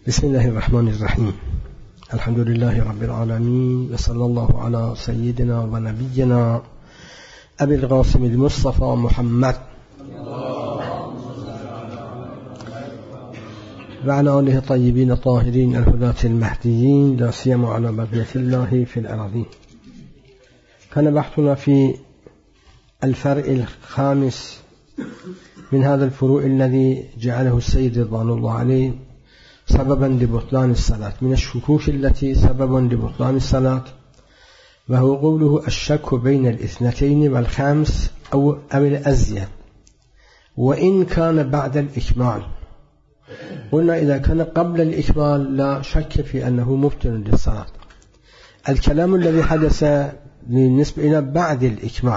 بسم الله الرحمن الرحيم. الحمد لله رب العالمين، وصلى الله على سيدنا ونبينا أبي القاسم المصطفى محمد وعلى آله الطيبين الطاهرين الهداة المهديين، لا سيما على بقية الله في الأراضين. كان بحثنا في الفرع الخامس من هذا الفروع الذي جعله السيد رضوان الله عليه سببا لبطلان الصلاة، من الشكوك التي سببا لبطلان الصلاة، وهو قوله الشك بين الاثنتين والخامس أو الأزيد وإن كان بعد الإكمال. قلنا إذا كان قبل الإكمال لا شك في أنه مبطل للصلاة. الكلام الذي حدث بالنسبة إلى بعد الإكمال،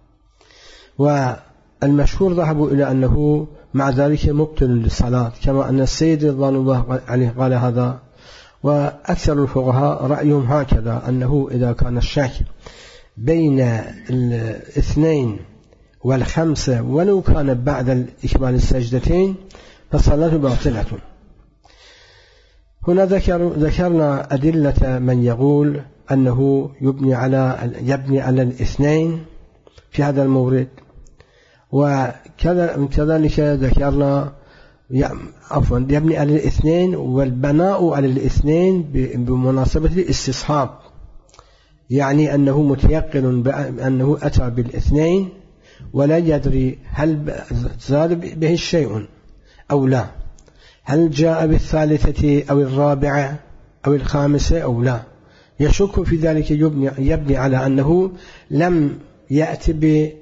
والمشهور ذهبوا إلى أنه مع ذلك مبطل للصلاة، كما أن السيد رضوان الله عليه قال هذا، وأكثر الفقهاء رأيهم هكذا، أنه إذا كان الشك بين الاثنين والخمسة ولو كان بعد إكمال السجدتين فالصلاة باطلة. هنا ذكرنا أدلة من يقول أنه يبني على الاثنين في هذا المورد، وكذلك ذكرنا يبني على الاثنين، والبناء على الاثنين بمناسبة الاستصحاب، يعني أنه متيقن بأنه أتى بالاثنين ولا يدري هل زاد به شيء أو لا، هل جاء بالثالثة أو الرابعة أو الخامسة أو لا، يشك في ذلك، يبني على أنه لم يأتي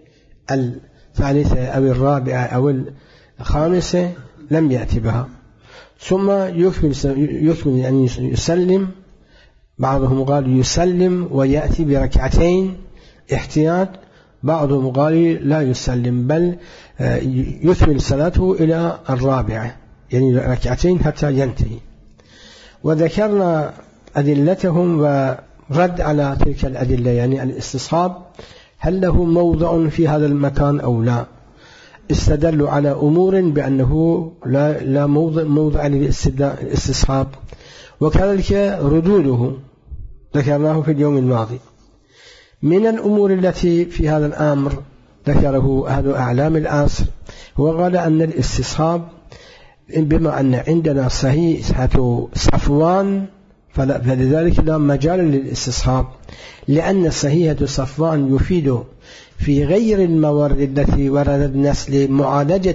بالثالثة أو الرابعة أو الخامسة، لم يأتي بها، ثم يكمل يعني يسلم. بعضهم قال يسلم ويأتي بركعتين احتياط، بعضهم قال لا يسلم بل يكمل صلاته إلى الرابعة، يعني ركعتين حتى ينتهي. وذكرنا أدلتهم ورد على تلك الأدلة، يعني الاستصحاب هل له موضع في هذا المكان أو لا. استدلوا على أمور بأنه لا موضع للاستصحاب، وكذلك ردوده ذكرناه في اليوم الماضي. من الأمور التي في هذا الأمر ذكره أهل أعلام العصر، وقال أن الاستصحاب بما أن عندنا صحيحة صفوان فلذلك لا مجال للاستصحاب، لأن صحيحة صفوان يفيد في غير الموارد التي وردت نسل معالجة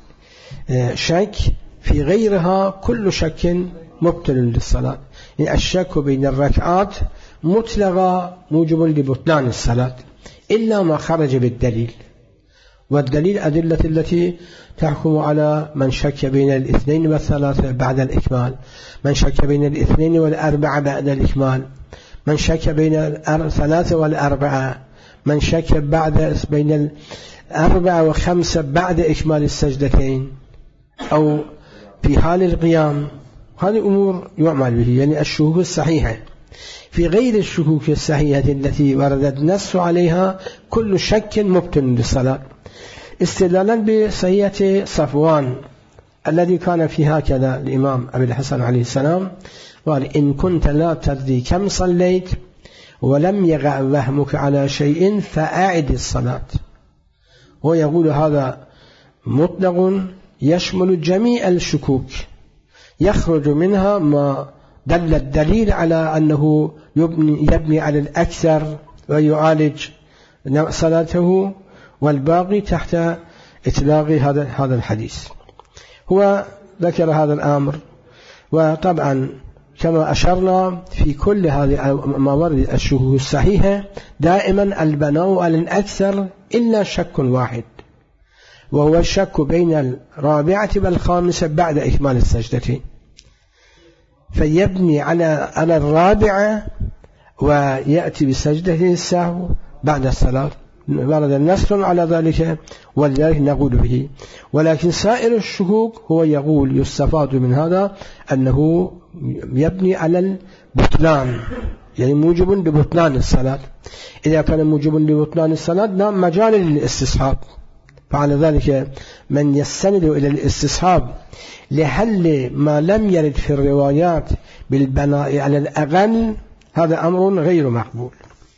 الشك، في غيرها كل شك مبطل للصلاة. يعني الشك بين الركعات مطلقا موجب لبطلان الصلاة إلا ما خرج بالدليل، والدليل أدلة التي تحكم على من شك بين الاثنين والثلاثة بعد الإكمال، من شك بين الاثنين والأربعة بعد الإكمال، من شك بين الثلاثة والأربعة، من شك بين الأربعة وخمسة بعد إكمال السجدتين أو في حال القيام. هذه أمور يعمل به، يعني الشكوك الصحيحة. في غير الشكوك الصحيحة التي وردت نص عليها كل شك مبطل للصلاة، استدلالا بصحيحة صفوان الذي كان في هكذا الإمام أبي الحسن عليه السلام قال إن كنت لا تدري كم صليت ولم يقع وهمك على شيء فأعد الصلاة. ويقول هذا مطلق يشمل جميع الشكوك، يخرج منها ما دل الدليل على أنه يبني على الأكثر ويعالج صلاته، والباقي تحت إطلاق هذا الحديث. هو ذكر هذا الأمر، وطبعا كما أشرنا في كل هذه الموارد الشكوك الصحيحة دائما البناء على الأكثر إلا شك واحد، وهو الشك بين الرابعة والخامسة بعد إكمال السجدتين، فيبني على الرابعة ويأتي بسجدة السهو بعد الصلاة، ورد النص على ذلك ولذلك نقول به. ولكن سائر الشكوك هو يقول يستفاد من هذا أنه يبني على البطلان، يعني موجب لبطلان الصلاة. إذا كان موجب لبطلان الصلاة لا مجال للاستصحاب، فعلى ذلك من يستند إلى الاستصحاب لحل ما لم يرد في الروايات بالبناء على الأقل هذا أمر غير مقبول.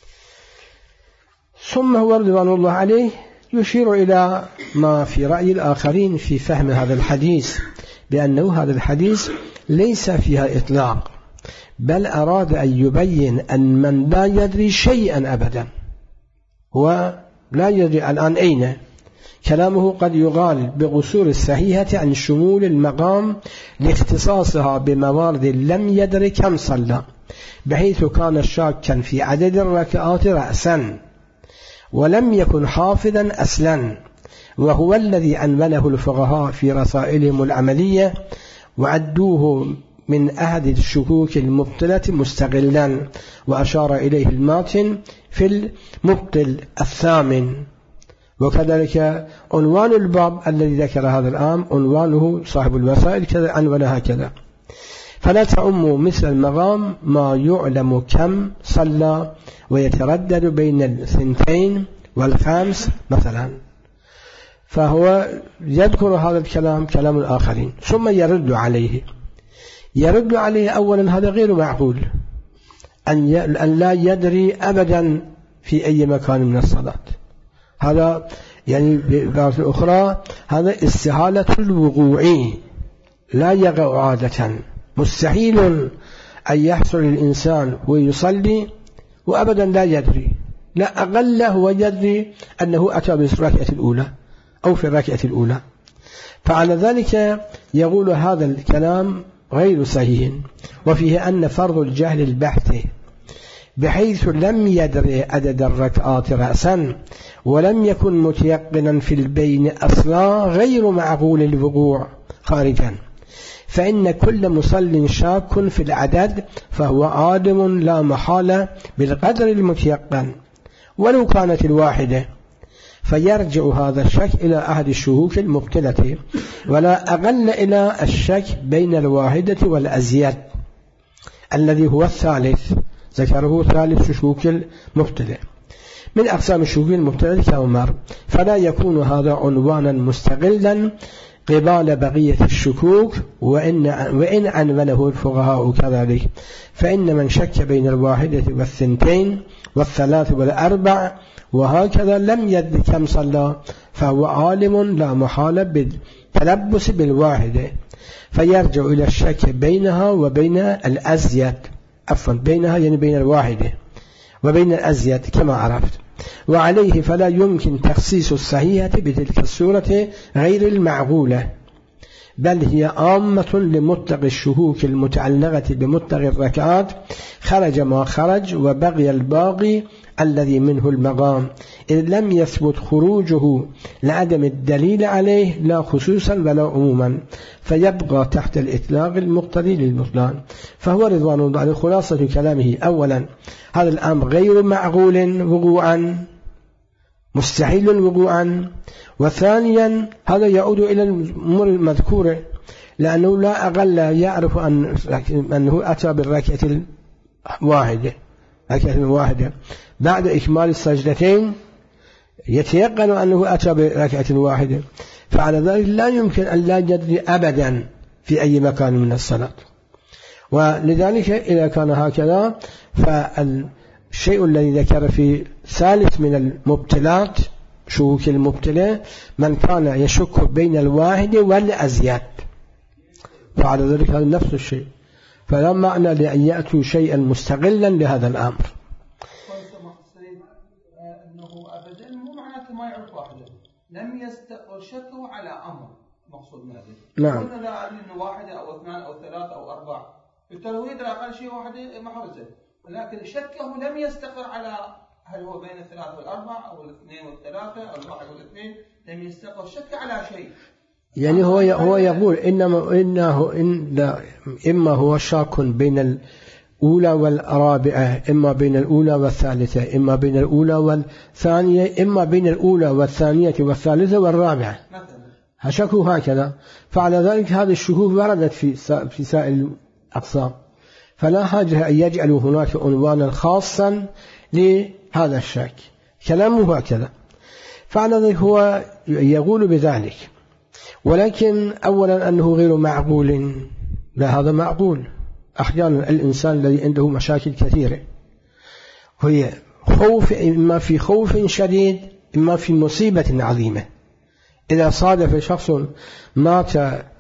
ثم هو رضوان الله عليه يشير إلى ما في رأي الآخرين في فهم هذا الحديث بأنه هذا الحديث ليس فيها إطلاق، بل أراد أن يبين أن من لا يدري شيئا أبدا هو لا يدري الآن أين، كلامه قد يغال بقصور الصحيحة عن شمول المقام لاختصاصها بموارد لم يدر كم صلى، بحيث كان شاكا في عدد الركعات رأسا ولم يكن حافظا أصلا، وهو الذي أنبله الفقهاء في رسائلهم العملية وعدوه من أحد الشكوك المبطلة مستقلا، وأشار إليه الماتن في المبطل الثامن. وكذلك عنوان الباب الذي ذكر هذا الآن عنوانه صاحب الوسائل كذا عنوانها هكذا: فلا تعم مثل المقام ما يعلم كم صلى ويتردد بين 2 و5 مثلا. فهو يذكر هذا الكلام كلام الآخرين ثم يرد عليه أولا هذا غير معقول أن لا يدري أبدا في أي مكان من الصلاة، هذا يعني بعض الأخرى هذا استحالة الوقوع لا يقع عادة، مستحيل أن يحصل الإنسان ويصلي وأبدا لا يدري، لا أقل هو يدري أنه أتى بالركعة الأولى أو في الركعة الأولى. فعلى ذلك يقول هذا الكلام غير صحيح، وفيه أن فرض الجهل البحث بحيث لم يدري عدد الركعات رأسا ولم يكن متيقنا في البين أصلا غير معقول الوقوع خارجا، فإن كل مصل شاك في العدد فهو عالم لا محالة بالقدر المتيقن ولو كانت الواحدة، فيرجع هذا الشك إلى أحد الشكوك المبطلة ولا أقل إلى الشك بين الواحدة والأزيد الذي هو الثالث، ذكره ثالث شكوك المبطلة من أقسام الشكوك المبطلة كأمر، فلا يكون هذا عنوانا مستقلا قبال بقية الشكوك وإن عنونه الفقهاء كذلك، فإن من شك بين الواحدة والثنتين والثلاث والأربع وهكذا لم يدري كم صلى فهو عالم لا محالة بالتلبس بالواحدة، فيرجع إلى الشك بينها وبين الأزيد، بينها يعني بين الواحدة وبين الأزيد كما عرفت. وعليه فلا يمكن تخصيص الصحيحة بتلك الصورة غير المعقولة، بل هي عامة لمطلق الشكوك المتعلقة بمطلق الركعات، خرج ما خرج وبقي الباقي الذي منه المقام، إذ لم يثبت خروجه لعدم الدليل عليه لا خصوصا ولا عموما، فيبقى تحت الإطلاق المقتضي للبطلان. فهو رضوان الله عليه خلاصة كلامه: أولا هذا الأمر غير معقول وقوعا، مستحيل وقوعا، وثانيا هذا يعود إلى الأمور المذكورة، لأنه لا أقل يعرف أنه أتى بالركعة الواحدة بعد إكمال السجدتين، يتيقن أنه أتى بركعة واحدة، فعلى ذلك لا يمكن أن لا يدري أبدا في أي مكان من الصلاة. ولذلك إذا كان هكذا فالشيء الذي ذكر في ثالث من المبتلات شكوك المبتلى من كان يشك بين الواحد والأزيد، فعلى ذلك هذا نفس الشيء، فلا معنى لأن يأتوا شيئا مستقلا لهذا الأمر. أنه أبدا مو معناته ما يعرف واحدة، لم يستقر شكه على أمر مقصود من هذا. نعم. قلنا لا أعلم أنه واحدة أو 2 أو 3 أو 4، بالتالي يدري أقل شيء واحدة محرزة، ولكن شكه لم يستقر على هل هو بين 3 و4 أو 2 و3 أو 1 و2، لم يستقر شك على شيء. يعني هو يقول إما هو شاك بين الأولى والرابعة، إما بين الأولى والثالثة، إما بين الأولى والثانية، إما بين الأولى والثانية والثالثة والرابعة، شكوا هكذا. فعلى ذلك هذه الشكوك وردت في سائر الأقسام، فلا حاجة أن يجعلوا هناك عنوانا خاصا لهذا الشك، كلامه هكذا. فعلى ذلك هو يقول بذلك، ولكن أولا أنه غير معقول. لا، هذا معقول. أحيانا الإنسان الذي عنده مشاكل كثيرة هي خوف، إما في خوف شديد إما في مصيبة عظيمة. إذا صادف شخص مات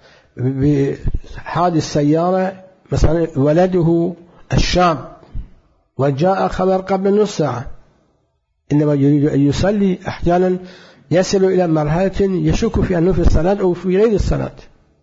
بحادث سيارة مثلا ولده الشاب وجاء خبر قبل نص ساعة، إنما يريد أن يصلي، أحيانا يصل إلى مرحلة يشك في أنه في الصلاة أو في غير الصلاة،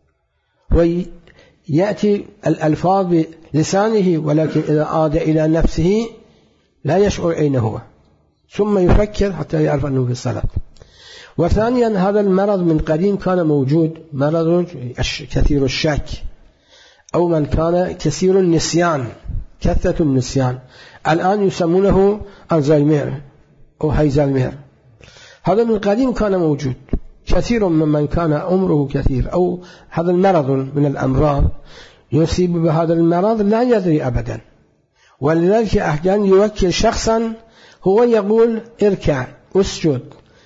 ويأتي الألفاظ بلسانه، ولكن إذا عاد إلى نفسه لا يشعر أين هو، ثم يفكر حتى يعرف أنه في الصلاة. وثانيا هذا المرض من قديم كان موجود، مرض كثير الشك، أو من كان كثير النسيان، كثرة النسيان، الآن يسمونه ألزهايمر أو هايزلمير. هذا من قديم كان موجود، كثير ممن كان عمره كثير أو هذا المرض من الأمراض يصيب بهذا المرض لا يدري أبدا، ولذلك أحيانا يوكل شخصا هو يقول اركع اسجد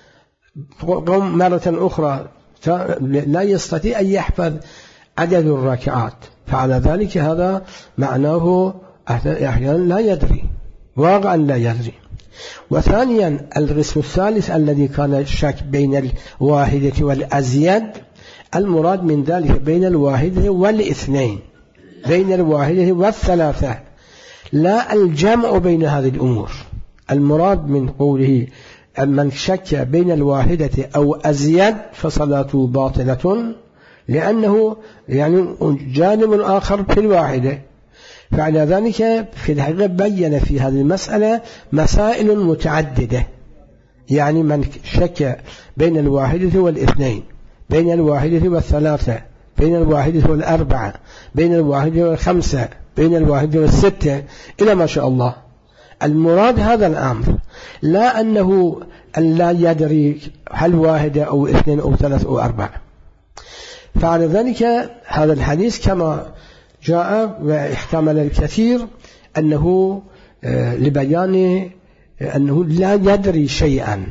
قم مرة أخرى، لا يستطيع أن يحفظ عدد الركعات، فعلى ذلك هذا معناه أحيانا لا يدري، واقعا لا يدري. وثانيا القسم الثالث الذي كان الشك بين الواحدة والأزيد، المراد من ذلك بين الواحدة والاثنين، بين الواحدة والثلاثة، لا الجمع بين هذه الأمور. المراد من قوله من شك بين الواحدة أو أزيد فصلاته باطلة، لأنه يعني جانب آخر في الواحدة. فعلى ذلك في الحقيقة بين في هذه المسألة مسائل متعددة، يعني من شك بين الواحدة والاثنين، بين الواحدة والثلاثة، بين الواحدة والأربعة، بين الواحدة والخمسة، بين الواحدة والستة، إلى ما شاء الله. المراد هذا الأمر، لا أنه أن لا يدري هل واحدة أو اثنين أو ثلاث أو أربعة. فعلى ذلك هذا الحديث كما جاء واحتمل الكثير أنه لبيان أنه لا يدري شيئا،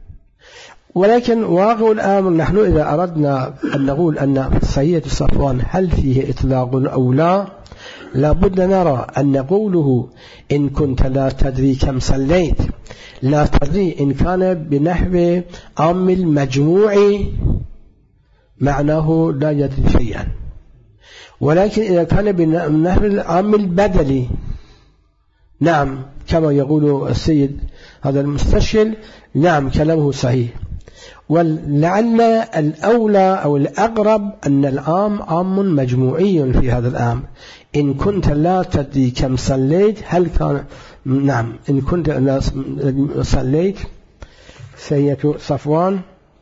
ولكن واقع الأمر نحن إذا أردنا أن نقول أن صحية صفوان هل فيه إطلاق أو لا، لابد نرى أن قوله إن كنت لا تدري كم صليت، لا تدري إن كان بنحو عام المجموع معناه لا يدري شيئا، ولكن إذا كان بنحو العام البدلي نعم كما يقول السيد هذا المستشكل، نعم كلامه صحيح. ولعل الأولى أو الأقرب أن العام عام مجموعي في هذا العام. إن كنت لا تدري كم صليت، هل كان نعم إن كنت لا صليت سيد صفوان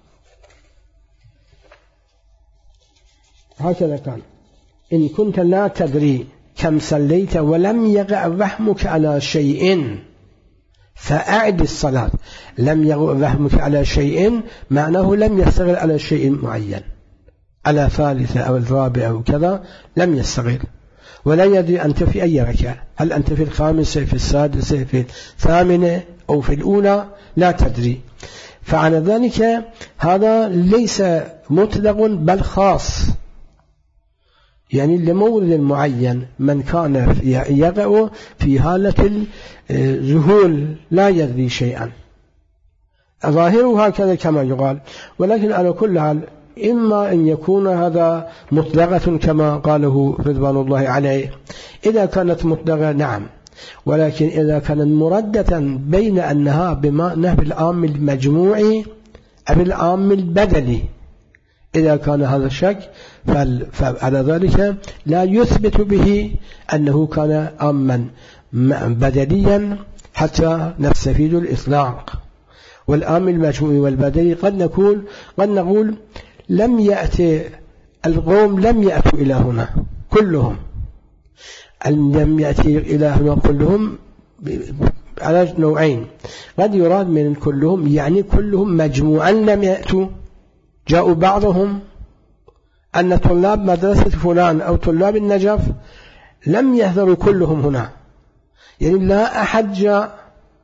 هكذا كان، إن كنت لا تدري كم صليت ولم يقع وهمك على شيء فأعد الصلاة. لم يقع وهمك على شيء معناه لم يستغل على شيء معين، على ثالثة أو الرابعة أو كذا لم يستغل، ولا يدري أنت في أي ركعة، هل أنت في الخامسة في السادسة في الثامنة أو في الأولى، لا تدري. فعلى ذلك هذا ليس مطلق بل خاص، يعني لمورد معين من كان يقع في حالة الذهول لا يدري شيئا، ظاهره هكذا كما يقال. ولكن على كل حال إما أن يكون هذا مطلقة كما قاله رضوان الله عليه، إذا كانت مطلقة نعم، ولكن إذا كانت مردة بين أنها بما نحو العام المجموعي أو العام البدلي، إذا كان هذا الشك فعلى ذلك لا يثبت به أنه كان عاما بدليا حتى نستفيد الإطلاق. والعام المجموعي والبدلي قد نقول لم يأتي القوم لم يأتوا إلى هنا كلهم، لم يأتي إلى هنا كلهم على نوعين، قد يراد من كلهم يعني كلهم مجموعا لم يأتوا، جاءوا بعضهم أن طلاب مدرسة فلان أو طلاب النجف لم يحضروا كلهم هنا، يعني لا أحد جاء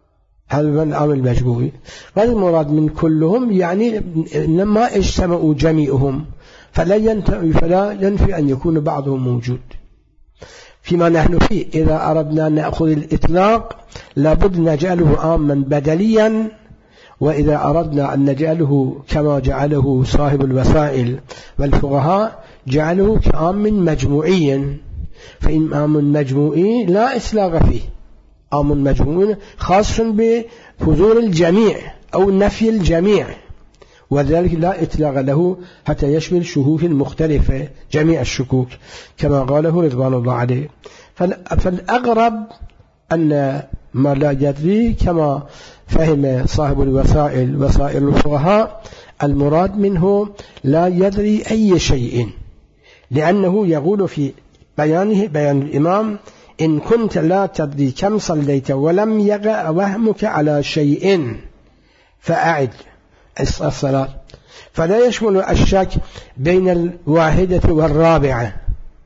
هذا من الأمر المجموعي. غير المراد من كلهم يعني لما اجتمعوا جميعهم فلا ينفي أن يكون بعضهم موجود. فيما نحن فيه إذا أردنا أن نأخذ الإطلاق لابد نجعله عاما بدليا، وإذا أردنا أن نجعله كما جعله صاحب الوسائل والفقهاء جعله كعام مجموعي، فإن عام مجموعي لا إطلاق فيه، عام مجموعي خاص بحضور الجميع أو نفي الجميع، وذلك لا إطلاق له حتى يشمل شكوك مختلفة جميع الشكوك كما قاله رضوان الله عليه. فالأغرب أن ما لا يدري كما فهم صاحب الوسائل وسائل الفقهاء المراد منه لا يدري أي شيء، لأنه يقول في بيانه بيان الإمام إن كنت لا تدري كم صليت ولم يقع وهمك على شيء فأعد الصلاة، فلا يشمل الشك بين الواحدة والرابعة،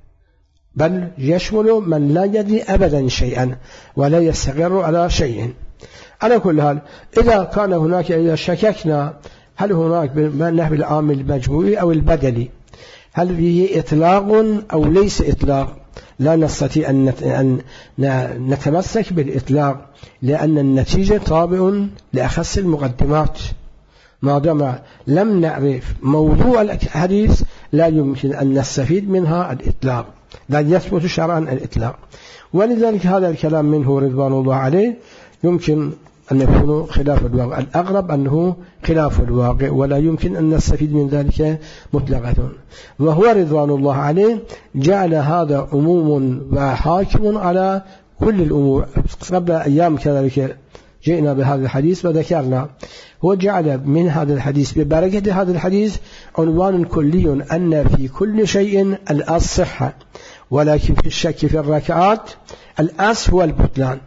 بل يشمل من لا يدري أبدا شيئا ولا يستقر على شيء. على كل حال إذا كان هناك، إذا شككنا هل هناك نحو العام المجموعي أو البدلي هل فيه إطلاق أو ليس إطلاق، لا نستطيع أن نتمسك بالإطلاق، لأن النتيجة تابع لأخص المقدمات. ما دام لم نعرف موضوع الحديث لا يمكن أن نستفيد منها الإطلاق، لا يثبت شرعا الإطلاق. ولذلك هذا الكلام منه رضوان الله عليه يمكن أن يكون خلاف الواقع، الأغرب أنه خلاف الواقع ولا يمكن أن نستفيد من ذلك مطلقة. وهو رضوان الله عليه جعل هذا عموم وحاكم على كل الأمور. قبل أيام كذلك جئنا بهذا الحديث وذكرنا، هو جعل من هذا الحديث ببركة هذا الحديث عنوان كلي أن في كل شيء الصحة، ولكن في الشك في الركعات الأصل هو البطلان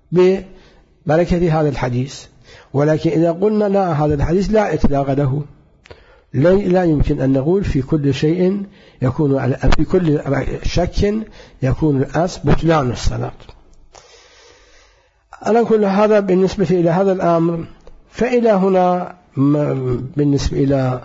ببركة هذا الحديث. ولكن إذا قلنا لا هذا الحديث لا إطلاق له، لا يمكن أن نقول في كل شيء يكون في كل شك يكون الأصل بطلان الصلاة. على كل هذا بالنسبة إلى هذا الأمر. فإلى هنا بالنسبة إلى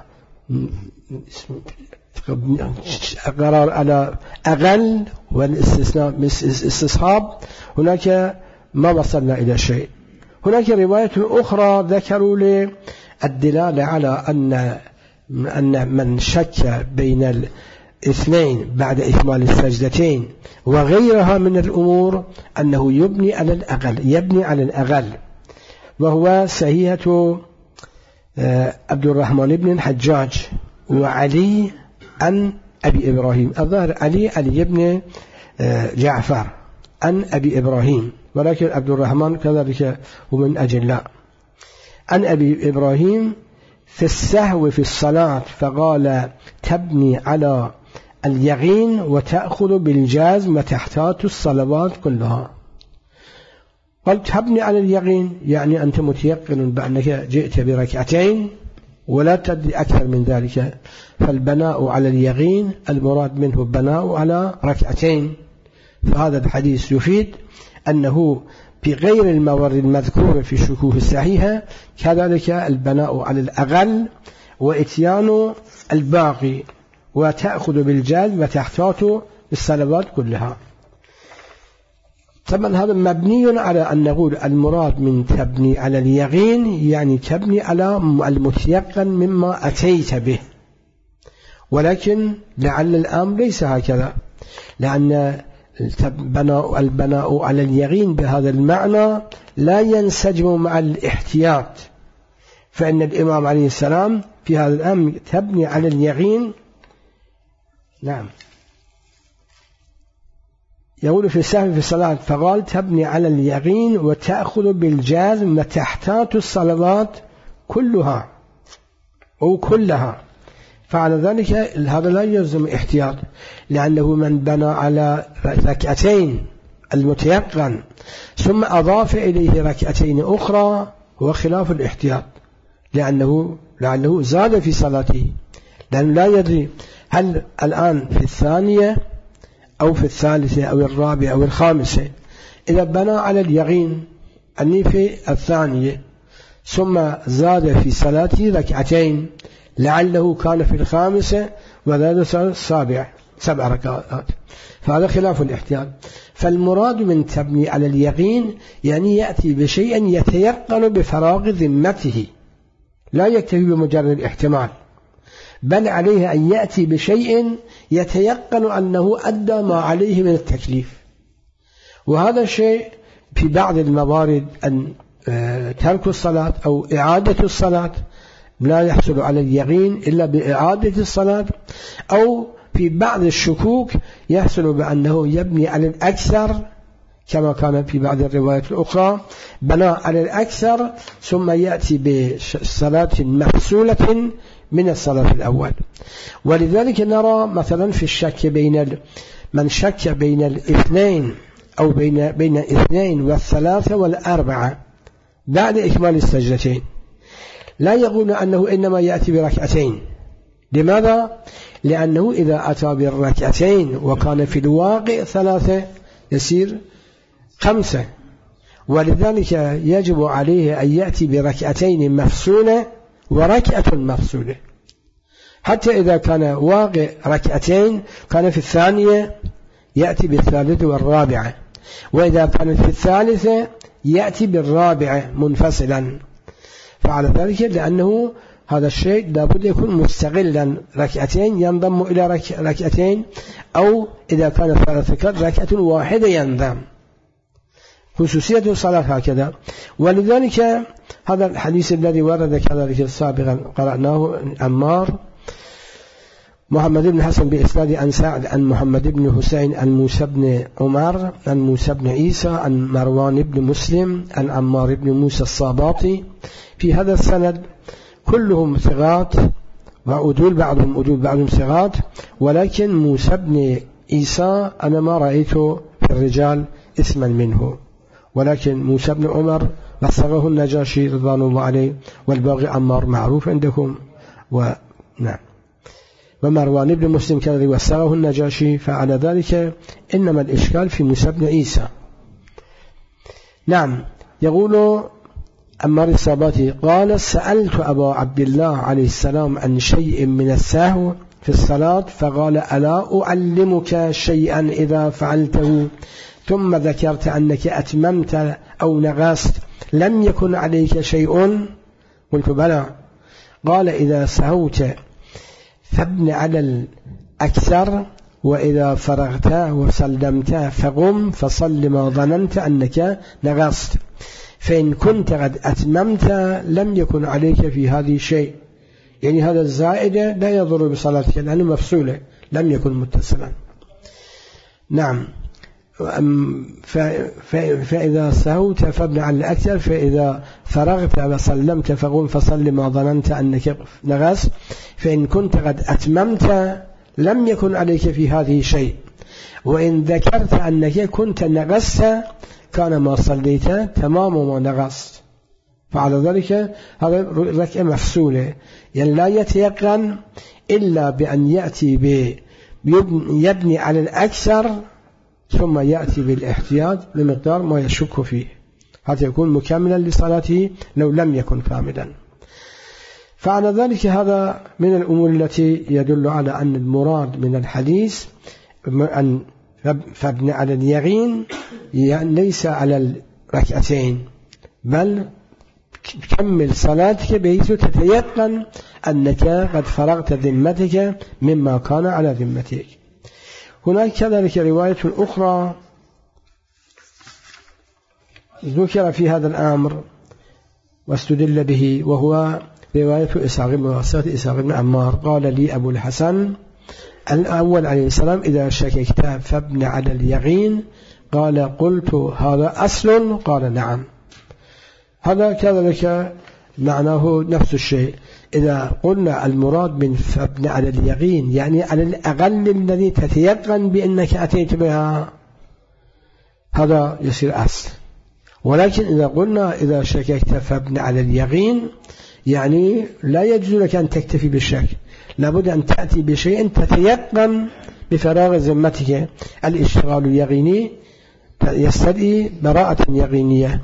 قرار على أقل والاستثناء استصحاب هناك ما وصلنا إلى شيء. هناك رواية أخرى ذكروا للدلالة على أن من شك بين الاثنين بعد إكمال السجدتين وغيرها من الأمور أنه يبني على الأقل، وهو صحيحة عبد الرحمن بن الحجاج وعلي عن أبي إبراهيم، الظاهر علي بن جعفر عن أبي إبراهيم، ولكن عبد الرحمن كذلك ومن أجلاء عن أبي إبراهيم في السهو في الصلاة فقال تبني على اليقين وتأخذ بالجازم وتحتاط الصلوات كلها. قال تبني على اليقين يعني أنت متيقن بأنك جئت بركعتين ولا تدري أكثر من ذلك، فالبناء على اليقين المراد منه البناء على ركعتين. فهذا الحديث يفيد أنه بغير المورد المذكور في الشكوك الصحيحة كذلك البناء على الأقل وإتيان الباقي وتأخذ بالجاز وتحتاط الصلوات كلها. طبعا هذا مبني على أن نقول المراد من تبني على اليقين يعني تبني على المتيقن مما أتيت به، ولكن لعل الأمر ليس هكذا، لأن البناء على اليقين بهذا المعنى لا ينسجم مع الاحتياط، فإن الإمام عليه السلام في هذا الأمر تبني على اليقين. نعم يقول في السهو في الصلاة فقال تبني على اليقين وتأخذ بالجازم وتحتاط الصلوات كلها أو كلها، فعلى ذلك هذا لا يلزم احتياط، لأنه من بنى على ركعتين المتيقن ثم أضاف إليه ركعتين أخرى هو خلاف الاحتياط، لأنه زاد في صلاته، لأنه لا يدري هل الآن في الثانية أو في الثالثة أو الرابعة أو الخامسة. إذا بنى على اليقين أني في الثانية ثم زاد في صلاته ركعتين لعله كان في الخامسة وزاد السابعة 7 ركعات، فهذا خلاف الاحتياط. فالمراد من تبني على اليقين يعني يأتي بشيء يتيقن بفراغ ذمته، لا يكتفي بمجرد الاحتمال، بل عليه أن يأتي بشيء يتيقن أنه أدى ما عليه من التكليف. وهذا الشيء في بعض الموارد أن ترك الصلاة أو إعادة الصلاة لا يحصل على اليقين إلا بإعادة الصلاة، أو في بعض الشكوك يحصل بأنه يبني على الأكثر كما كان في بعض الروايات الأخرى بناء على الأكثر ثم يأتي بصلاة مفصولة من الصلاة الأول. ولذلك نرى مثلا في الشك من شك بين الاثنين أو بين 2 و3 و4 بعد إكمال السجدتين لا يقول أنه إنما يأتي بركعتين. لماذا؟ لأنه إذا أتى بالركعتين وكان في الواقع 3 يصير 5، ولذلك يجب عليه أن يأتي بركعتين مفصولة وركعة مفصولة. حتى إذا كان واقع ركعتين كان في الثانية يأتي بالثالثة والرابعة، وإذا كانت في الثالثة يأتي بالرابعة منفصلا. فعلى ذلك لأنه هذا الشيء لابد يكون مستقلا، ركعتين ينضم إلى ركعتين، أو إذا كان 3 ركعة واحدة ينضم، خصوصية الصلاة هكذا. ولذلك هذا الحديث الذي ورد كذلك سابقا قرأناه عمار محمد بن حسن بإسناد عن سعد عن محمد بن حسين عن موسى بن عمر عن موسى بن عيسى عن مروان بن مسلم عن عمار بن موسى الصاباطي. في هذا السند كلهم ثقات وعدول، بعضهم ثقات، ولكن موسى بن عيسى أنا ما رأيت في الرجال اسما منه، ولكن موسى بن عمر وثقه النجاشي رضوان الله عليه، والباقي عمار معروف عندكم نعم، ومروان بن مسلم كان وثقه النجاشي. فعلى ذلك إنما الإشكال في موسى بن عيسى. نعم. يقول عمار الصاباتي قال سألت أبا عبد الله عليه السلام عن شيء من السهو في الصلاة فقال ألا أعلمك شيئا إذا فعلته ثم ذكرت أنك أتممت أو نغصت لم يكن عليك شيء؟ قلت بلى. قال إذا سهوت فابن على الأكثر، وإذا فرغت وسلمت فقم فصل ما ظننت أنك نغصت، فإن كنت قد أتممت لم يكن عليك في هذه شيء. يعني هذا الزائدة لا يضر بصلاتك لأنه مفصولة لم يكن متصلا. نعم. فإذا سهوت فابن على الأكثر، فإذا فرغت وسلمت فقم فصل ما ظننت أنك نغصت، فإن كنت قد أتممت لم يكن عليك في هذه شيء، وإن ذكرت أنك كنت نغصت كان ما صليت تمام ما نغصت. فعلى ذلك هذا ركعة مفصولة، يعني لا يتيقن إلا بأن يأتي يبني على الأكثر ثم يأتي بالاحتياط بمقدار ما يشك فيه، حتى يكون مكملا لصلاته لو لم يكن كاملا. فعلى ذلك هذا من الأمور التي يدل على أن المراد من الحديث أن فابن على اليقين يعني ليس على الركعتين، بل كمل صلاتك بحيث تتيقن أنك قد فرغت ذمتك مما كان على ذمتك. هناك كذلك رواية أخرى ذكر في هذا الأمر واستدل به، وهو رواية إسحاق بن عمار قال لي أبو الحسن الأول عليه السلام إذا شككت فابن على اليقين، قال قلت هذا أصل؟ قال نعم. هذا كذلك معناه نفس الشيء. إذا قلنا المراد من فابن على اليقين يعني على الأقل الذي تتيقن بأنك أتيت بها، هذا يصير أصل. ولكن إذا قلنا إذا شككت فابن على اليقين يعني لا يجوز لك أن تكتفي بالشك، لابد أن تأتي بشيء تتيقن بفراغ ذمتك. الاشتغال اليقيني يستدعي براءة يقينية،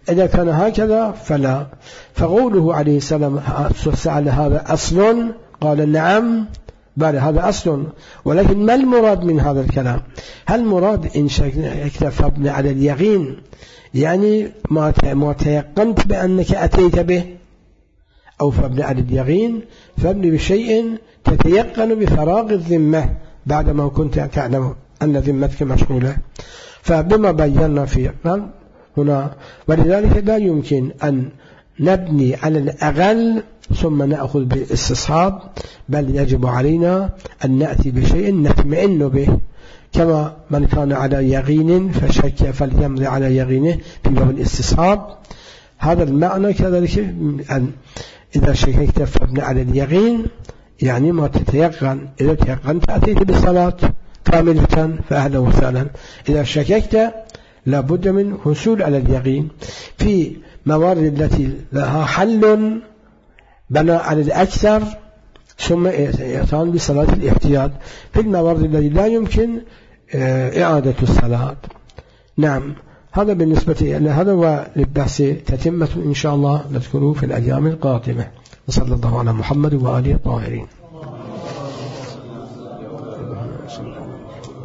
إذا كان هكذا فلا. فقوله عليه السلام سأل هذا أصل، قال نعم بل هذا أصل، ولكن ما المراد من هذا الكلام؟ هل مراد إن شككت فابن على اليقين يعني ما تيقنت بأنك أتيت به، أو فابن على اليقين فابن بشيء تتيقن بفراغ الذمة بعدما كنت تعلم أن ذمتك مشغولة. فبما بينا في هنا، ولذلك لا يمكن أن نبني على الأقل ثم نأخذ بالاستصحاب، بل يجب علينا أن نأتي بشيء نطمئن به، كما من كان على يقين فشك فليمضي على يقينه في باب الاستصحاب. هذا المعنى كذلك أن إذا شككت فابن على اليقين يعني ما تتيقن، إذا تيقنت أتيت بالصلاة كاملة فأهلا وسهلا. إذا شككت لابد من حصول على اليقين. في موارد التي لها حل بناء على الأكثر ثم إعطان بصلاة الاحتياط، في الموارد التي لا يمكن إعادة الصلاة. نعم، هذا بالنسبة لهذا، وللبحث تتمة إن شاء الله نذكره في الأيام القادمة. وصلى الله على محمد وآله الطاهرين.